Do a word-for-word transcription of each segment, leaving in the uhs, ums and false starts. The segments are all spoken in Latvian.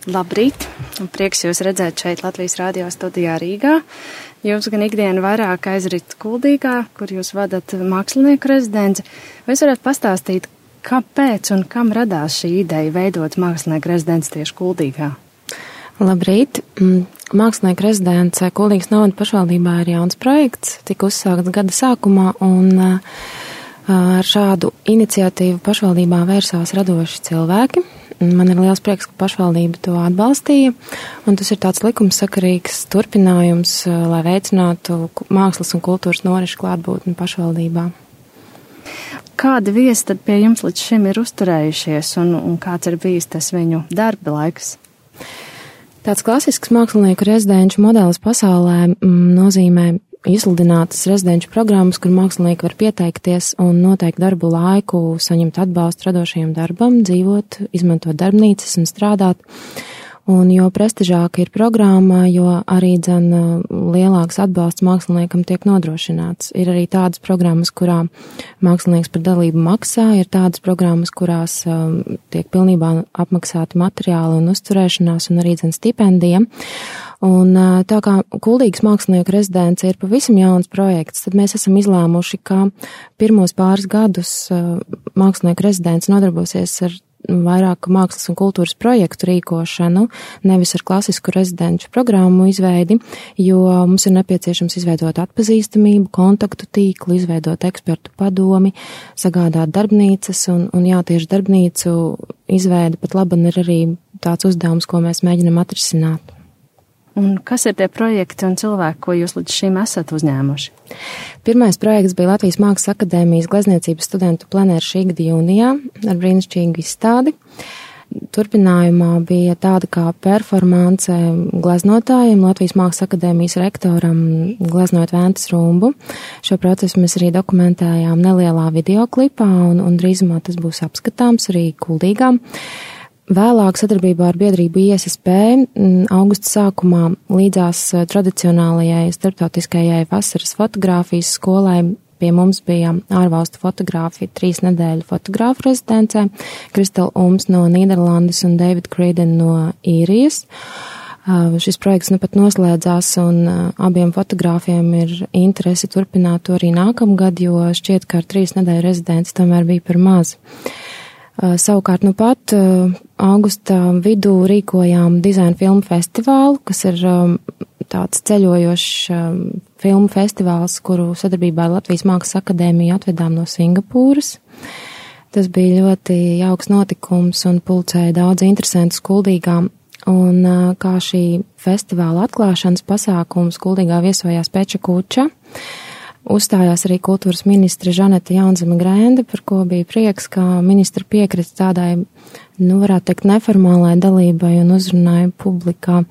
Labrīt! Prieks jūs redzēt šeit Latvijas radio studijā Rīgā. Jums gan ikdiena vairāk aizrit Kuldīgā, kur jūs vadat mākslinieku rezidenci. Vai jūs varētu pastāstīt, kāpēc un kam radās šī ideja veidot mākslinieku rezidenci tieši Kuldīgā? Labrīt! Mākslinieku rezidence Kuldīgas novada pašvaldībā ir jauns projekts, tika uzsākts gada sākumā, un ar šādu iniciatīvu pašvaldībā vērsās radoši cilvēki. Man ir liels prieks, ka pašvaldība to atbalstīja, un tas ir tāds likumsakarīgs turpinājums, lai veicinātu mākslas un kultūras norišu klātbūtni pašvaldībā. Kādi viesi tad pie jums līdz šim ir uzturējušies, un, un kāds ir bijis tas viņu darba laiks? Tāds klasisks mākslinieku rezidenču modelis pasaulē mm, nozīmē izsludinātas rezidenču programmas, kur mākslinieki var pieteikties un noteikt darbu laiku, saņemt atbalstu radošajam darbam, dzīvot, izmantot darbnīcas un strādāt. Un jo prestižāka ir programma, jo arī dzen lielāks atbalsts māksliniekam tiek nodrošināts. Ir arī tādas programmas, kurā mākslinieks par dalību maksā, ir tādas programmas, kurās um, tiek pilnībā apmaksāti materiāli un uzturēšanās un arī dzen stipendija. Un tā kā Kuldīgas mākslinieku rezidence ir pavisam jauns projekts, tad mēs esam izlēmuši, ka pirmos pāris gadus mākslinieku rezidence nodarbosies ar vairāk mākslas un kultūras projektu rīkošanu, nevis ar klasisku rezidenču programmu izveidi, jo mums ir nepieciešams izveidot atpazīstamību, kontaktu tīklu, izveidot ekspertu padomi, sagādāt darbnīcas, un, un jā, tieši darbnīcu izveide pat laban ir arī tāds uzdevums, ko mēs mēģinam atrisināt. Un kas ir tie projekti un cilvēki, ko jūs līdz šim esat uzņēmuši? Pirmais projekts bija Latvijas Mākslas akadēmijas glezniecības studentu plenēra šī gada jūnijā ar brīnišķīgu izstādi. Turpinājumā bija tāda kā performance gleznotājiem, Latvijas Mākslas akadēmijas rektoram gleznojot Ventas rumbu. Šo procesu mēs arī dokumentējām nelielā videoklipā, un, un drīzumā tas būs apskatāms arī Kuldīgā. Vēlāk sadarbībā ar biedrību I S S P augusta sākumā līdzās tradicionālajai starptautiskajai vasaras fotogrāfijas skolai pie mums bija ārvalstu fotogrāfi trīs nedēļu fotogrāfu rezidencē, Kristel Ums no Nīderlandes un David Creeden no Īrijas. Šis projekts nu pat noslēdzās, un abiem fotogrāfiem ir interese turpināt to arī nākamgad, jo šķiet, ka ar trīs nedēļu rezidenci tomēr bija par maz. Savukārt nu pat augusta vidū rīkojām dizaina filmu festivālu, kas ir tāds ceļojošs filmu festivāls, kuru sadarbībā ar Latvijas Mākslas akadēmiju atvedām no Singapūras. Tas bija ļoti jauks notikums un pulcēja daudz interesantus Kuldīgā. Un kā šī festivāla atklāšanas pasākums Kuldīgā viesojās Peča Kuča. Uzstājās arī kultūras ministre Žaneta Jaunzeme Grende, par ko bija prieks, ka ministra piekrita tādai, nu, varētu teikt, neformālai dalībai un uzrunāja publikā.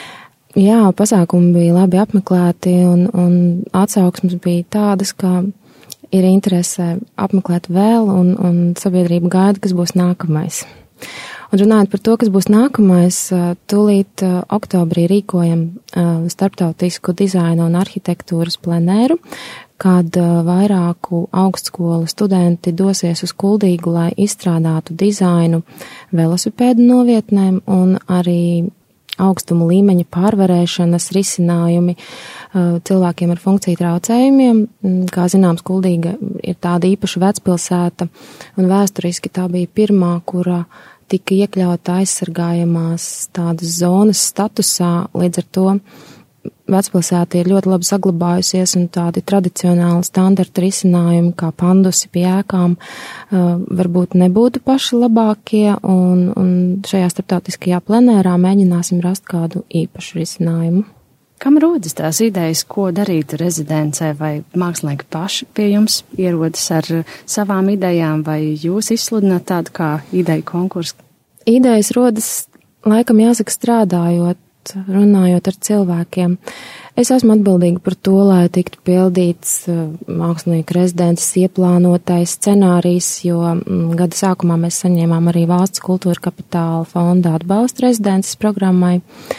Jā, pasākumi bija labi apmeklēti, un, un atsauksmes bija tādas, ka ir interese apmeklēt vēl, un, un sabiedrība gaida, kas būs nākamais. Un runājot par to, kas būs nākamais, tūlīt oktobrī rīkojam starptautisku dizaina un arhitektūras plenēru, kad vairāku augstskolu studenti dosies uz Kuldīgu, lai izstrādātu dizainu velosipēdu novietnēm un arī augstumu līmeņa pārvarēšanas risinājumi cilvēkiem ar funkciju traucējumiem. Kā zināms, Kuldīga ir tāda īpaša vecpilsēta, un vēsturiski tā bija pirmā, kura tika iekļauta aizsargājamās tādas zonas statusā, līdz ar to vecpilsēta ir ļoti labi saglabājusies, un tādi tradicionāli standarta risinājumi, kā pandusi pie ēkām, varbūt nebūtu paši labākie, un, un šajā starptautiskajā plenērā mēģināsim rast kādu īpašu risinājumu. Kam rodas tās idejas, ko darīt rezidencē, vai mākslinieki paši pie jums ierodas ar savām idejām, vai jūs izsludināt tādu kā ideju konkursu? Idejas rodas, laikam jāsaka, strādājot, runājot ar cilvēkiem. Es esmu atbildīga par to, lai tiktu pildīts mākslinieku rezidences ieplānotais scenārijs, jo gada sākumā mēs saņēmām arī Valsts kultūra kapitāla fonda atbalstu rezidences programmai.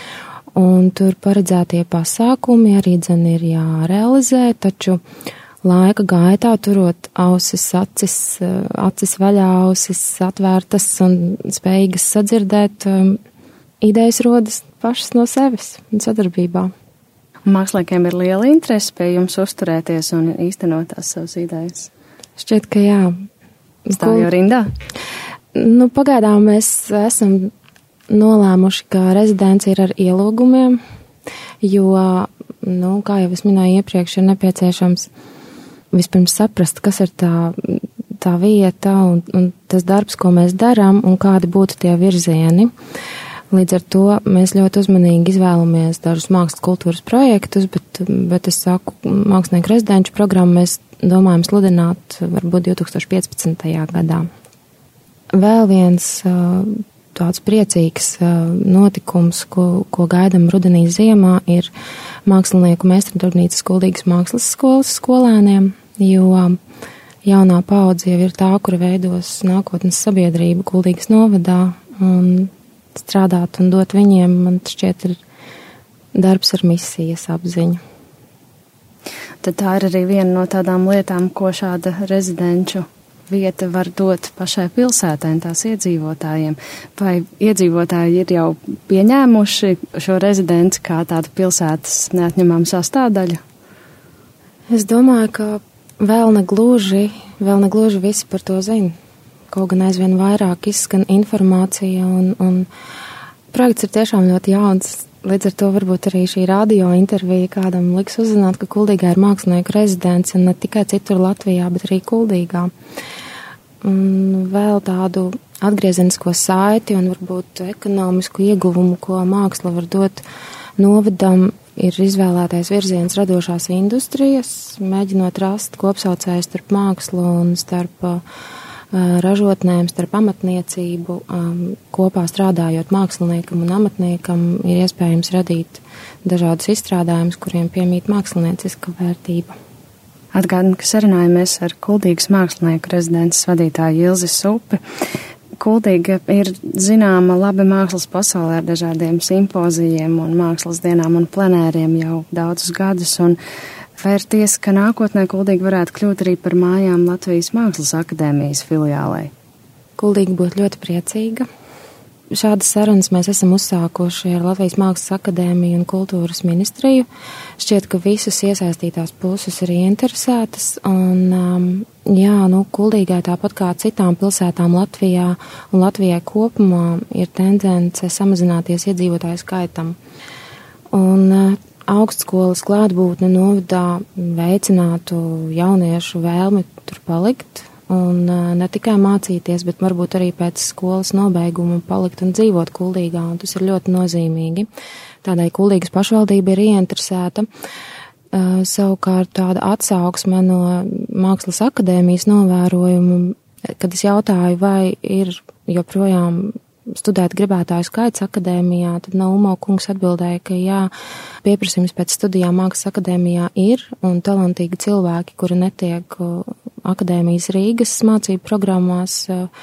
Un tur paredzētie pasākumi arī dzen ir jārealizē, taču laika gaitā turot ausis, acis, acis vaļā, ausis atvērtas un spējīgas sadzirdēt, idejas rodas pašas no sevis un sadarbībā. Māksliniekiem ir liela interese pie jums uzturēties un īstenot tās savas idejas. Šķiet, ka jā. Stāv jau rindā? Nu, pagaidām mēs esam nolēmuši, ka rezidents ir ar ielūgumiem, jo, nu, kā jau es minēju iepriekš, ir nepieciešams vispirms saprast, kas ir tā, tā vieta un, un tas darbs, ko mēs darām un kādi būtu tie virzieni. Līdz ar to mēs ļoti uzmanīgi izvēlamies dažus mākslas kultūras projektus, bet, bet es saku, mākslinieku rezidenču programmu mēs domājam sludināt varbūt divi tūkstoši piecpadsmitajā gadā. Vēl viens tāds priecīgs notikums, ko, ko gaidam rudenī ziemā, ir mākslinieku meistardarbnīcas Kuldīgas mākslas skolas skolēniem, jo jaunā paudze jau ir tā, kura veidos nākotnes sabiedrību Kuldīgas novadā, un strādāt un dot viņiem, man šķiet, ir darbs ar misijas apziņu. Tad tā ir arī viena no tādām lietām, ko šāda rezidenču vieta var dot pašai pilsētai un tās iedzīvotājiem. Vai iedzīvotāji ir jau pieņēmuši šo rezidenci kā tādu pilsētas neatņemamu sastāvdaļu? Es domāju, ka vēl ne gluži, vēl ne gluži visi par to zina. Kaut gan aizvien vairāk izskan informācija un, un projekts ir tiešām ļoti jauns. Līdz ar to varbūt arī šī radio intervija kādam liks uzzināt, ka Kuldīgā ir mākslinieku rezidence un ne tikai citur Latvijā, bet arī Kuldīgā. Un vēl tādu atgriezenisko saiti un varbūt ekonomisku ieguvumu, ko māksla var dot novadam, ir izvēlētais virziens radošās industrijas, mēģinot rast kopsaucējus starp mākslu un starp ražotnēm, starp amatniecību, kopā strādājot māksliniekam un amatniekam, ir iespējams radīt dažādus izstrādājumus, kuriem piemīt mākslinieciska vērtība. Atgādinu, ka sarunājamies ar Kuldīgas mākslinieku rezidences vadītāju Ilzi Supi. Kuldīga ir zināma labi mākslas pasaulē ar dažādiem simpozijiem un mākslas dienām un plenēriem jau daudzus gadus, un vai ir tiesa, ka nākotnē Kuldīga varētu kļūt arī par mājām Latvijas Mākslas akadēmijas filiālei? Kuldīga būtu ļoti priecīga. Šādas sarunas mēs esam uzsākuši ar Latvijas Mākslas akadēmiju un kultūras ministriju. Šķiet, ka visas iesaistītās puses ir ieinteresētas, un um, jā, nu, Kuldīgai tāpat kā citām pilsētām Latvijā un Latvijai kopumā ir tendence samazināties iedzīvotāju skaitam. Un uh, augstskolas klātbūtne novadā veicinātu jauniešu vēlmi tur palikt un ne tikai mācīties, bet varbūt arī pēc skolas nobeiguma palikt un dzīvot Kuldīgā, un tas ir ļoti nozīmīgi. Tādēļ Kuldīgas pašvaldība ir ieinteresēta. Uh, savukārt tāda atsauksme no Mākslas akadēmijas novērojumu, kad es jautāju, vai ir joprojām studēt gribētāju skaits akadēmijā, tad Naumo kungs atbildēja, ka jā, pieprasījums pēc studijām Mākslas akadēmijā ir, un talantīgi cilvēki, kuri netiek akadēmijas Rīgas mācību programmās,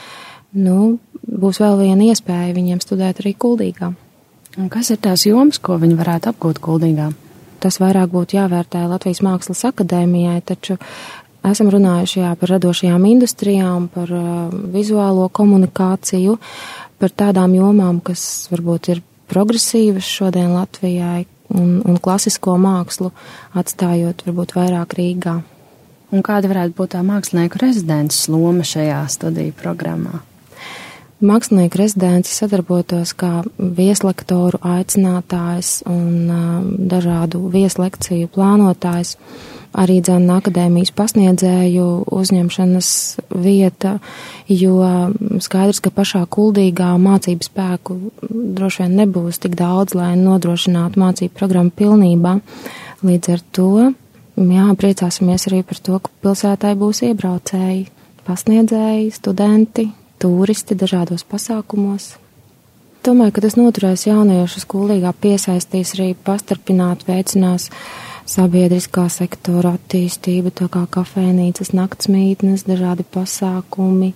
nu, būs vēl viena iespēja viņiem studēt arī Kuldīgā. Un kas ir tās jomas, ko viņi varētu apgūt Kuldīgā? Tas vairāk būtu jāvērtē Latvijas Mākslas akadēmijai, taču esam runājuši jā, par radošajām industrijām, par uh, vizuālo komunikāciju, par tādām jomām, kas varbūt ir progresīvas šodien Latvijai un, un klasisko mākslu atstājot varbūt vairāk Rīgā. Un kāda varētu būt tā mākslinieku rezidences loma šajā studiju programmā? Mākslinieku rezidence sadarbotos kā vieslektoru aicinātājs un uh, dažādu vieslekciju plānotājs. Arī dzēna akadēmijas pasniedzēju uzņemšanas vieta, jo skaidrs, ka pašā Kuldīgā mācību spēku droši vien nebūs tik daudz, lai nodrošinātu mācību programmu pilnībā. Līdz ar to, jā, priecāsimies arī par to, ka pilsētai būs iebraucēji, pasniedzēji, studenti, turisti dažādos pasākumos. Domāju, ka tas noturēs jauniešus Kuldīgā, piesaistīs arī pastarpināt, veicinās sabiedriskā sektora attīstība, tā kā kafēnīcas, naktsmītnes, dažādi pasākumi,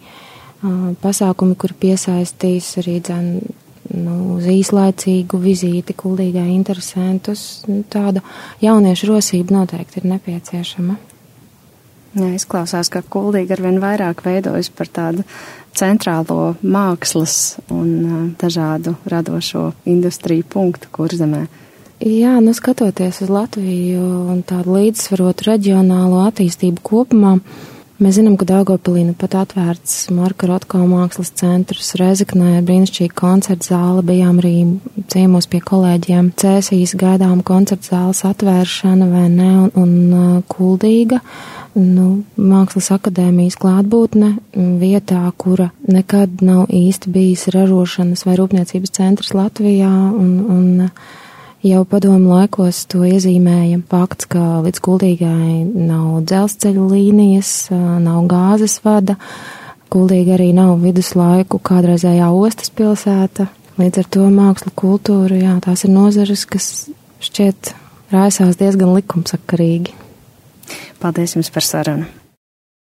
pasākumi, kur piesaistīs arī dzen, nu, uz īslaicīgu vizīti Kuldīgai interesantus. Tāda jauniešu rosība noteikti ir nepieciešama. Jā, izklausās, ka Kuldīga arvien vairāk veidojas par tādu centrālo mākslas un dažādu radošo industriju punktu Kurzemē. Jā, nu skatoties uz Latviju un tādu līdzsvarotu reģionālo attīstību kopumā, mēs zinām, ka Daugavpilī nu pat atvērts Marka Rotko mākslas centrs, Rezeknē brīnišķīga koncerta zāle, bijām arī ciemos pie kolēģiem, Cēsīs gaidām koncerta zāles atvēršana vai ne, un, un uh, Kuldīga, nu, Mākslas akadēmijas klātbūtne vietā, kura nekad nav īsti bijis ražošanas vai rūpniecības centrs Latvijā, un, un jau padomu laikos to iezīmēja fakts, ka līdz Kuldīgai nav dzelzceļa līnijas, nav gāzes vada, Kuldīga arī nav viduslaiku kādreizējā ostas pilsēta, līdz ar to māksla, kultūra, jā, tās ir nozares, kas šķiet raisās diezgan likumsakarīgi. Paldies jums par sarunu!